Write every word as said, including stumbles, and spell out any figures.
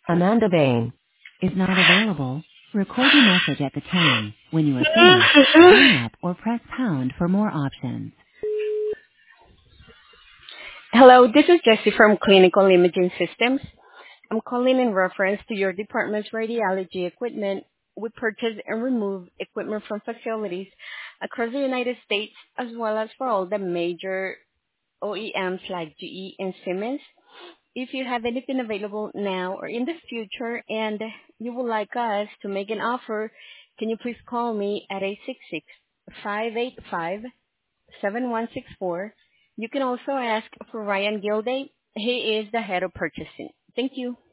Amanda Bain is not available. Record your message at the tone. When you are finished, hang up or press pound for more options. Hello, this is Jessie from Clinical Imaging Systems. I'm calling in reference to your department's radiology equipment. We purchase and remove equipment from facilities across the United States as well as for all the major O E Ms like G E and Siemens. If you have anything available now or in the future and you would like us to make an offer, can you please call me at eight six six, five eight five, seven one six four. You can also ask for Ryan Gilday. He is the head of purchasing. Thank you.